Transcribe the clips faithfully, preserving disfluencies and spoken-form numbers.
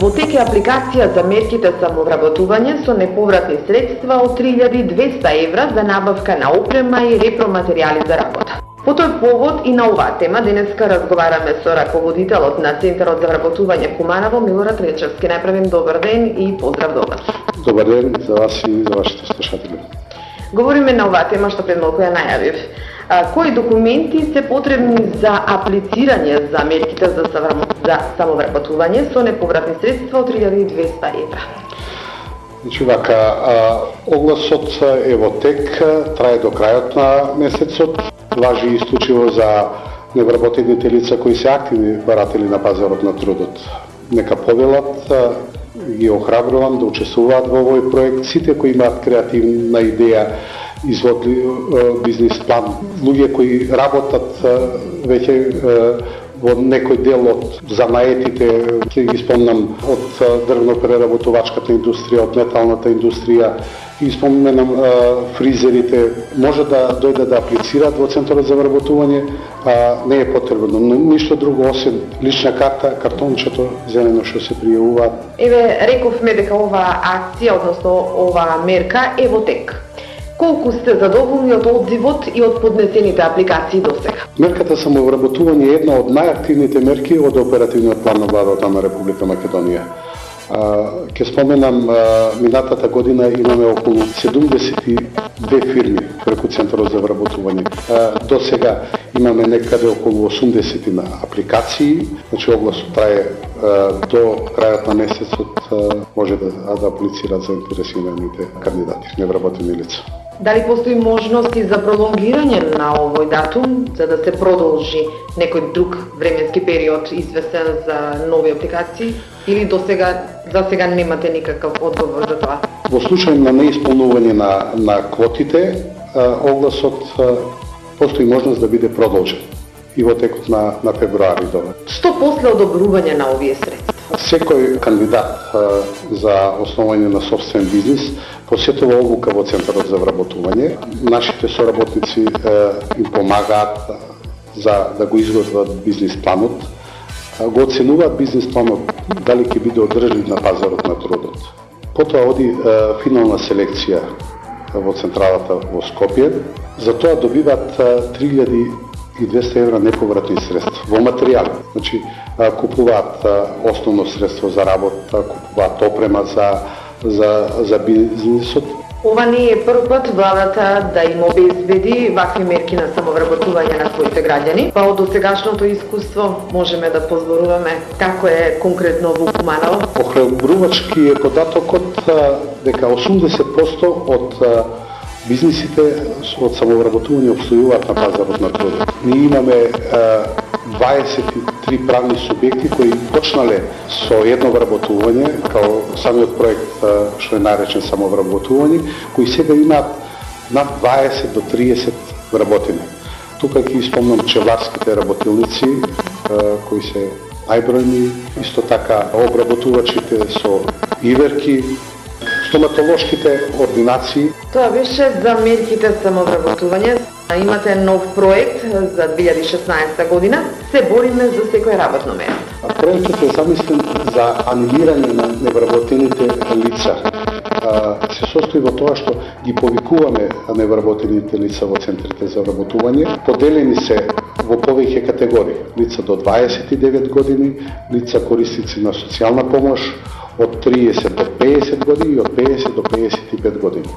Во тек е апликација за мерките самовработување со неповратни средства од три илјади и двесте евра за набавка на опрема и репроматеријали за работа. По тој повод и на оваа тема денеска разговараме со раководителот на Центарот за вработување Куманово Милорад Речевски. Најпрвен добар ден и поздрав до вас. Добар ден за вас и за вашите слушатели. Говориме на оваа тема што пред малку ја најавив. А, кои документи се потребни за аплицирање за мерките за, за самовработување со неповратни средства од три илјади и двесте евра? Значи вака, огласот е во тек, трае до крајот на месецот, важи исклучиво за невработените лица кои се активни баратели на пазарот на трудот. Нека повелат, ги охрабрувам да учествуваат во овој проект сите кои имаат креативна идеја, изводли бизнис план, луѓе кои работат веќе во некој дел од занаетите, ќе ги спомнам од дрвно-преработувачката индустрија, од металната индустрија, и споменам фризерите, може да дојдат да аплицираат во Центарот за вработување, а не е потребно ништо друго освен лична карта, картончето зелено што се пријавуваат. Еве, рековме дека оваа акција, односно оваа мерка е во тек. Колку сте задоволни од одзивот и од поднесените апликации до сега? Мерката самовработување е една од најактивните мерки од оперативниот план на владата на Република Македонија. Ке споменам, минатата година имаме околу седумдесет и две фирми преку Центарот за вработување. До сега имаме некаде околу осумдесет на апликации, значи огласот трае до крајот на месецот, може да, да аплицираат за интересираните кандидати, невработени лица. Дали постои можности за пролонгирање на овој датум, за да се продолжи некој друг временски период известен за нови апликации, или до сега, за сега немате никаков одговор за тоа? Во случај на неисполнување на, на квотите, огласот постои можност да биде продолжен и во текот на, на февруари. Што после одобрување на овие средства? Секој кандидат за основање на собствен бизнис посетува обука во Центарот за вработување. Нашите соработници им помагаат за да го изготват бизнис планот, го оценуваат бизнис планот дали ќе биде одржлив на пазарот на трудот. Потоа оди финална селекција во централата во Скопје. За тоа добиваат три илјади и двесте евра неповратни средства во материјали. Значи, купуваат основно средство за работа, купуваат опрема за, за, за бизнисот. Ова не е прв пат владата да им обезбеди вакви мерки на самовработување на своите граѓани. Па од досегашното искуство можеме да позборуваме како е конкретно во Куманово. Охрабрувачки е податокот дека осумдесет проценти од бизнисите од самовработување обстојуваат на пазарот на трудот. Ние имаме дваесет и три правни субјекти кои почнале со едно вработување, као самиот проект што е наречен самовработување, кои сега имаат над дваесет до триесет вработени. Тука ќе спомнам пчеларските работилници кои се најбројни, исто така обработувачите со иверки, стоматолошките ординации. Тоа беше за мерките самовработување. Имате нов проект за две илјади и шеснаесета година. Се бориме за секој работно место. Проектот е замислен за анимирање на невработените лица. Се состои во тоа што ги повикуваме невработените лица во центрите за вработување. Поделени се во повеќе категории. Лица до дваесет и девет години, лица корисници на социјална помош, од триесет до пеесет години и од пеесет до пеесет и пет години.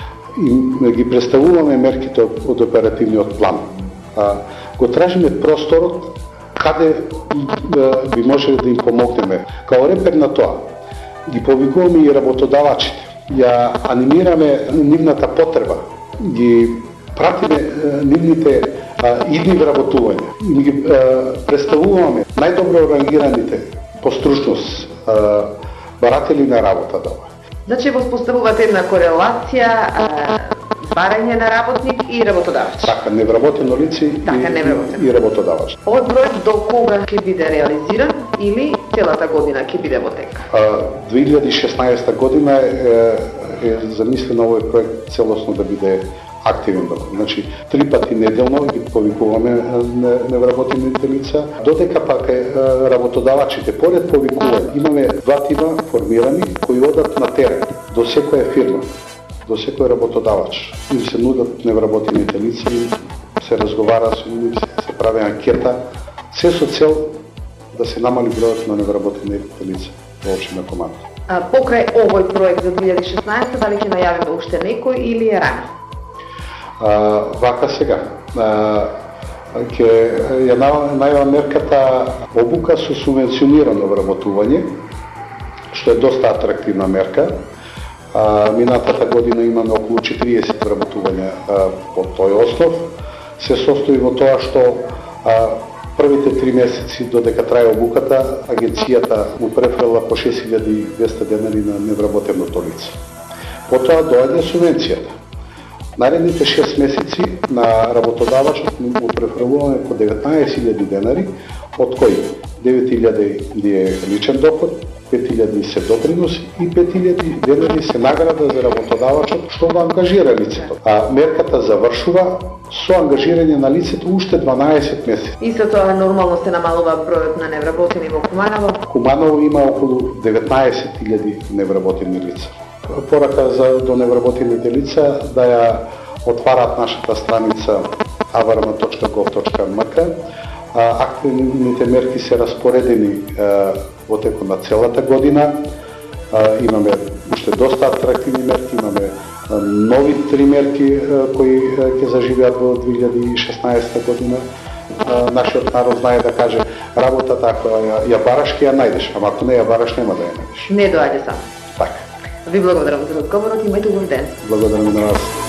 И ги представуваме мерките од оперативниот план. А, го тражиме просторот каде би можеле да им помогнеме. Као репер на тоа, ги повикуваме и работодавачите, ја анимираме нивната потреба, ги пратиме нивните идни вработувања, и ги а, представуваме најдобро организираните по стручност баратели на работа да. Значи воспоставувате една корелација, барање на работник и работодавач. Така, невработено лице така, и, невработено. и работодавач. Овој проект до кога ќе биде реализиран или целата година ќе биде во тек? две илјади и шеснаесета година е, е замислено овој проект целосно да биде активен доход. Значи, три пати неделно ги повикуваме невработените лица, додека пак работодавачите, поред повикување, имаме два тима формирани кои одат на терен, до секоја фирма, до секој работодавач. Им се нудат невработените лица, се разговара со нив, се прави анкета, се со цел да се намали бројот на невработените лица во општина Команово. А, покрај овој проект за две илјади и шеснаесета, дали ќе најавиме уште некој или е рано? А, вака сега, а, ќе ја најава мерката обука со субвенционирано вработување, што е доста атрактивна мерка. А, минатата година имаме околу четириесет вработувања а, по тој основ. Се состои во тоа што а, првите три месеци додека трае обуката, агенцијата му префрла по шест илјади и двесте денари на невработеното лице. Потоа доаѓа субвенцијата. Наредните шест месеци на работодавачот му префрлуваме по деветнаесет илјади денари, од кои девет илјади е личен доход, пет илјади се допринос и пет илјади денари се награда за работодавачот што го ангажира лицето. А мерката завршува со ангажирање на лицето уште дванаесет месеци. И со тоа нормално се намалува бројот на невработени во Куманово? Куманово има околу деветнаесет илјади невработени лица. Порака за до невработените лица да ја отварат нашата страница а в р м точка гов точка м к. Активните мерки се распоредени во текот на целата година. Имаме уште доста атрактивни мерки, имаме нови три мерки кои ќе заживеат во две илјади и шеснаесета година. Нашиот народ знае да каже работата ако ја, ја бараш ќе ја најдеш, ама ако не ја бараш нема да ја најдеш. Не доаѓа сам. Така. Ви благодарам за разговорот и имајте убав ден. Благодарам на вас.